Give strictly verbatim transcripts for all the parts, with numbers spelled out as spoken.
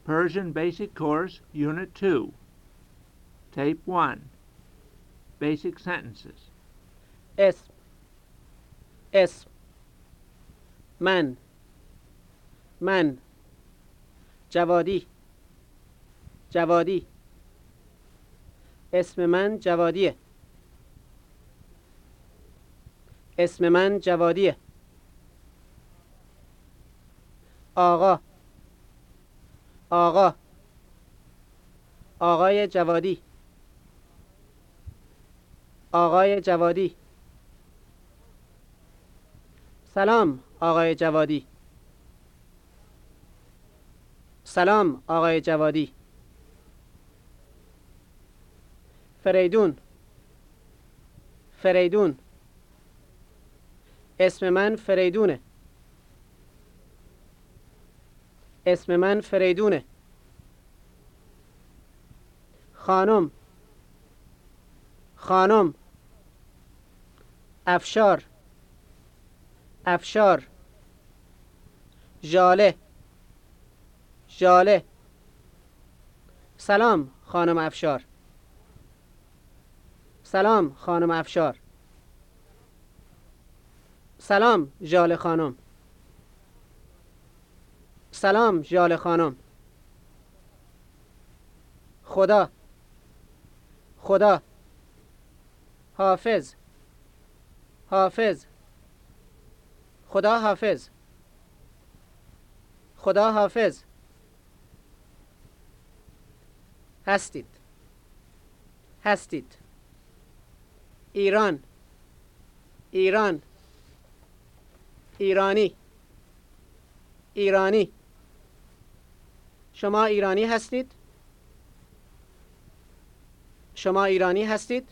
Persian Basic Course, Unit two, Tape one, Basic Sentences. اسم اسم من من جوادی جوادی اسم من جوادیه اسم من جوادیه آقا آقا آقای جوادی آقای جوادی سلام آقای جوادی سلام آقای جوادی فریدون فریدون اسم من فریدونه اسم من فریدونه خانم خانم افشار افشار ژاله ژاله سلام خانم افشار سلام خانم افشار سلام ژاله خانم سلام ژاله خانم خدا خدا حافظ حافظ خدا حافظ خدا حافظ هستید هستید ایران ایران ایرانی ایرانی شما ایرانی هستید؟ شما ایرانی هستید؟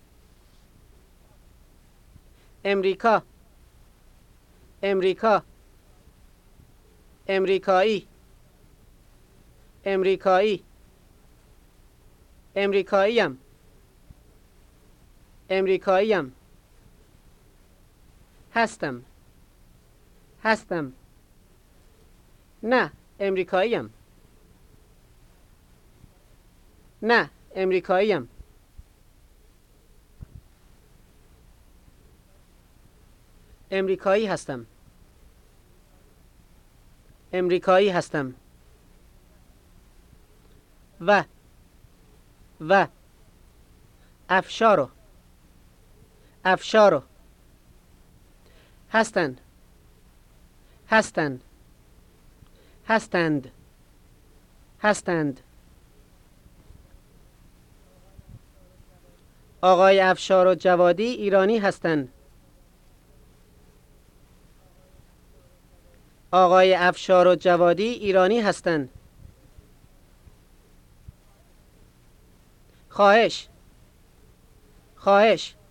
امریکا امریکا امریکایی امریکایی امریکاییم امریکاییم هستم هستم نه امریکاییم نه امریکاییم امریکایی هستم امریکایی هستم و و افشارو افشارو هستند هستند هستند هستند آقای افشار و جوادی ایرانی هستند آقای افشار و جوادی ایرانی هستند خواهش خواهش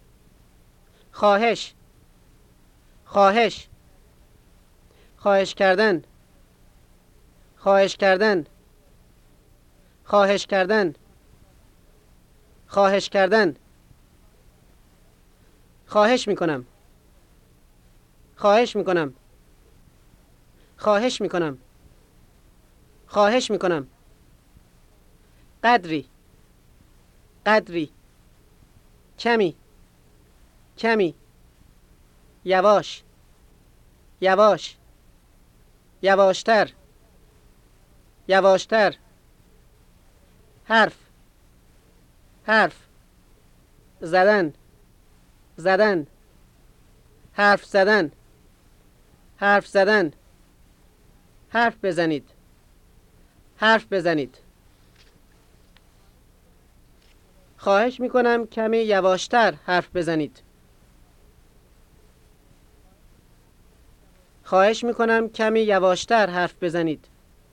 خواهش خواهش خواهش کردن خواهش کردن خواهش کردن خواهش کردن خواهش میکنم خواهش میکنم خواهش میکنم خواهش میکنم قدری قدری کمی کمی یواش یواش یواشتر یواشتر حرف حرف زدن زدن حرف زدن حرف زدن حرف بزنید حرف بزنید خواهش میکنم کمی یواشتر حرف بزنید خواهش میکنم کمی یواشتر حرف بزنید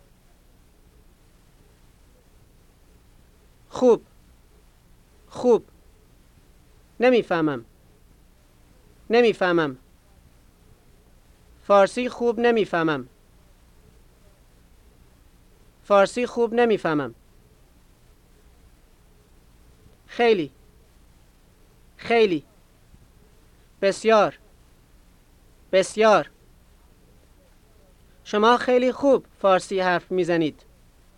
خوب خوب نمیفهمم نمیفهمم فارسی خوب نمیفهمم فارسی خوب نمیفهمم خیلی خیلی بسیار بسیار شما خیلی خوب فارسی حرف میزنید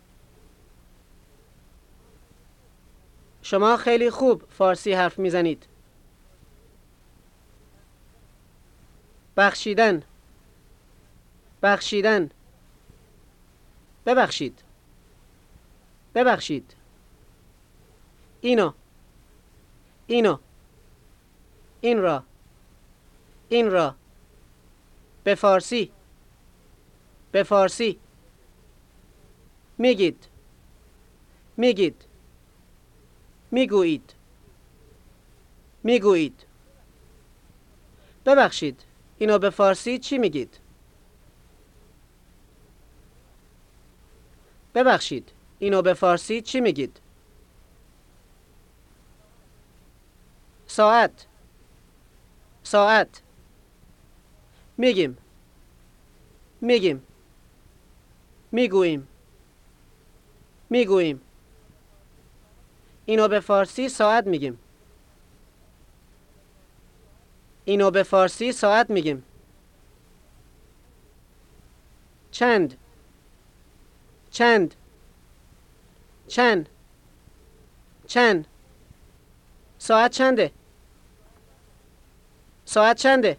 شما خیلی خوب فارسی حرف میزنید. بخشیدن، بخشیدن. ببخشید، ببخشید. اینو، اینو، این را، این را. به فارسی، به فارسی. میگید، میگید. میگویید، میگویید. ببخشید، اینو به فارسی چی میگید؟ ببخشید، اینو به فارسی چی میگید؟ ساعت، ساعت. میگیم، میگیم. میگوییم، میگوییم. اینو به فارسی ساعت میگیم. اینو به فارسی ساعت میگیم. چند، چند، چند، چند. ساعت چنده؟ ساعت چنده؟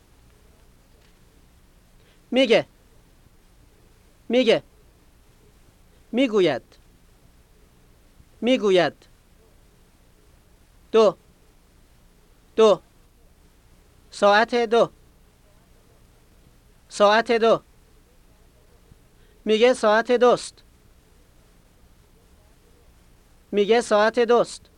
میگه، میگه. میگوید، میگوید. دو، دو. ساعت دو، ساعت دو. میگه ساعت دوست، میگه ساعت دوست.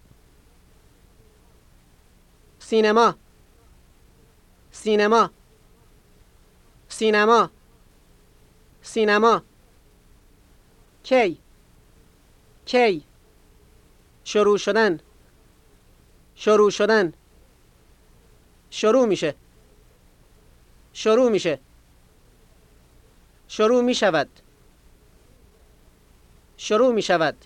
سینما، سینما، سینما، سینما. کی، کی. شروع شدن، شروع شدن. شروع میشه، شروع میشه. شروع میشود، شروع میشود.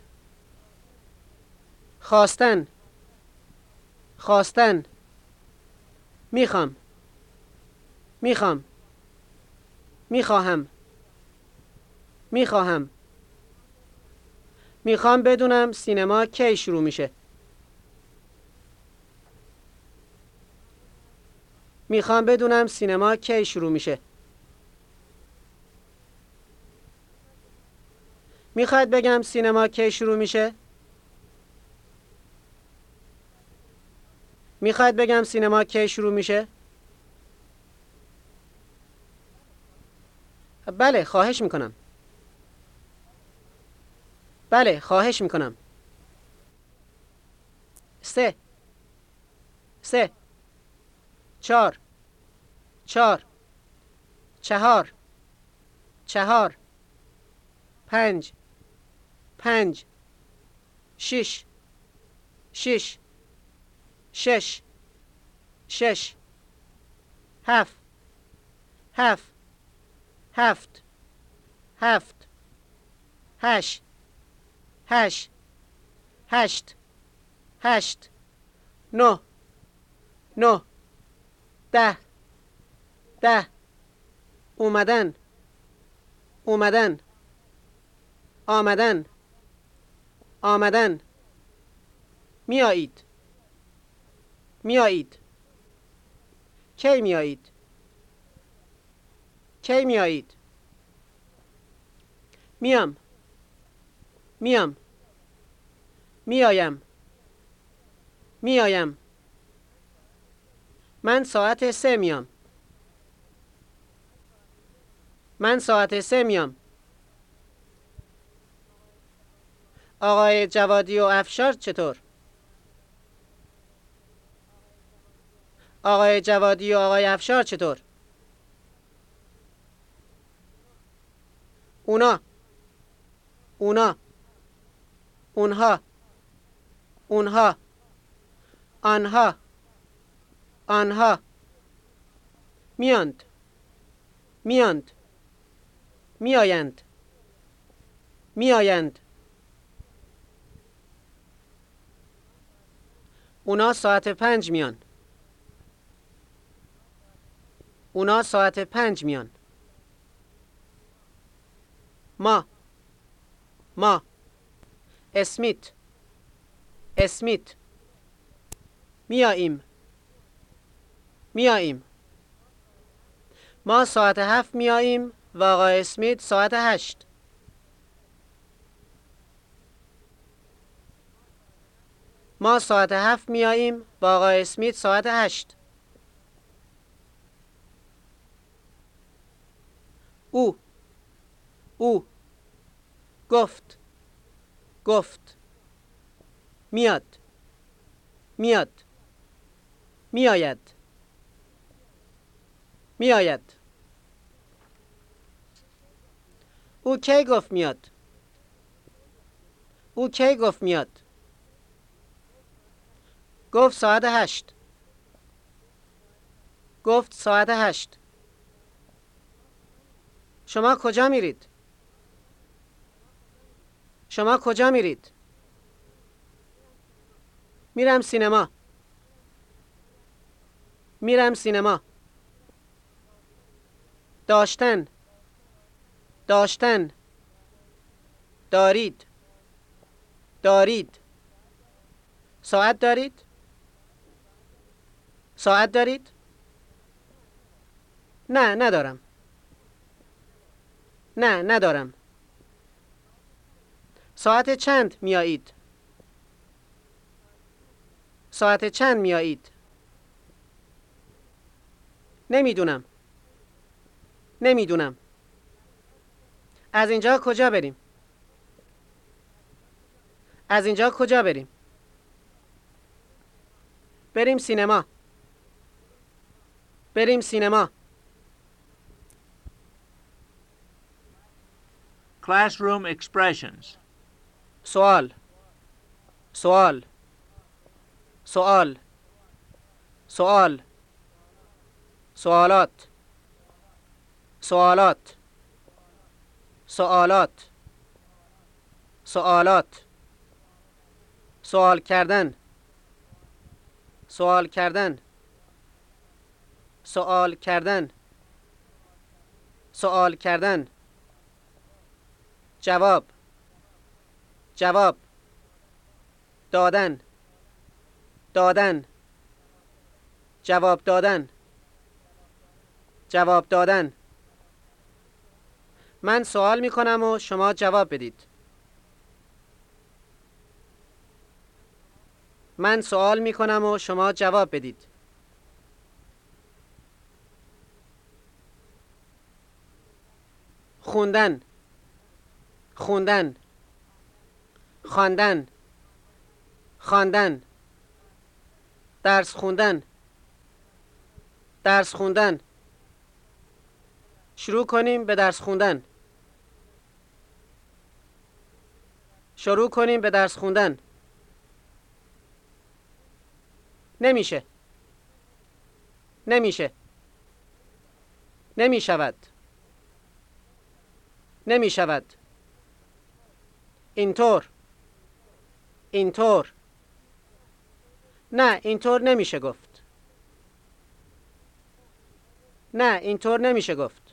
خواستن، خواستن. میخوام، میخوام. میخواهم، میخواهم. میخوام بدونم سینما کی شروع میشه. میخوام بدونم سینما کی شروع میشه. میخواید بگم سینما کی شروع میشه؟ میخواید بگم سینما کی شروع میشه؟ بله، خواهش میکنم. بله، خواهش میکنم. سه، سه. چهار، چهار. چهار، چهار. پنج، پنج. شش، شش. شش، شش. هفت، هفت. هفت، هفت. هشت، هشت. هشت، هشت. نه، نه. ده، ده. اومدن، اومدن. آمدن، آمدن. میایید، میایید. کی میایید؟ کی میایید؟ میام، میام. میایم، میایم. من ساعت سه میام. من ساعت سه میام. آقای جوادی و افشار چطور؟ آقای جوادی و آقای افشار چطور؟ اونا، اونا. اونها، اونها. آنها، آنها. میاند، میاند. میآیند، میآیند. اونا ساعت پنج میان. اونا ساعت پنج میان. ما، ما. اسمیت، اسمیت میاییم میاییم ما ساعت هفت میاییم و آقای اسمیت ساعت هشت. ما ساعت هفت میاییم و آقای اسمیت ساعت هشت. او او گفت گفت میاد میاد میآید میآید او کی گفت میاد او کی گفت میاد گفت ساعت هشت گفت ساعت هشت. شما کجا میرید شما کجا میرید میرم سینما میرم سینما داشتن داشتن دارید دارید ساعت دارید ساعت دارید نه ندارم نه ندارم ساعت چند میایید ساعت چند میایید نمیدونم نمیدونم از اینجا کجا بریم از اینجا کجا بریم بریم سینما بریم سینما Classroom expressions. سوال سوال سوال سوال سوالات سوالات سوالات سوالات سوال کردن سوال کردن سوال کردن سوال کردن جواب جواب دادن دادن جواب دادن جواب دادن من سوال می کنم و شما جواب بدید من سوال می کنم و شما جواب بدید خوندن خوندن خواندن خواندن درس خوندن درس خوندن شروع کنیم به درس خوندن شروع کنیم به درس خوندن نمیشه نمیشه نمیشود نمیشود اینطور اینطور نه اینطور نمیشه گفت نه اینطور نمیشه گفت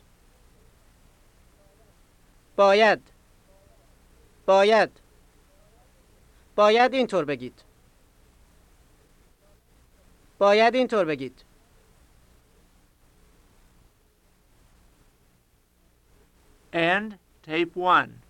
باید باید باید اینطور بگید باید اینطور بگید And tape one.